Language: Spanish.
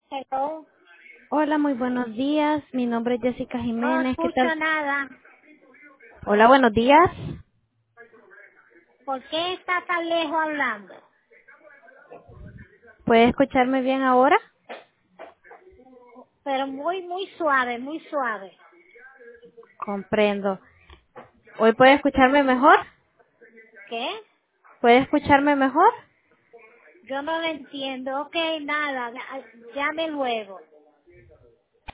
Hello. Hola, muy buenos días. Mi nombre es Jessica No Jiménez. ¿Qué escucho tal? nada. Hola, buenos días. ¿Por qué está tan lejos hablando? ¿Puede escucharme bien ahora? Pero muy, muy suave, muy suave. Comprendo. ¿Hoy puede escucharme mejor? ¿Qué? ¿Puede escucharme mejor? Yo no lo entiendo. Ok, nada. Llame luego.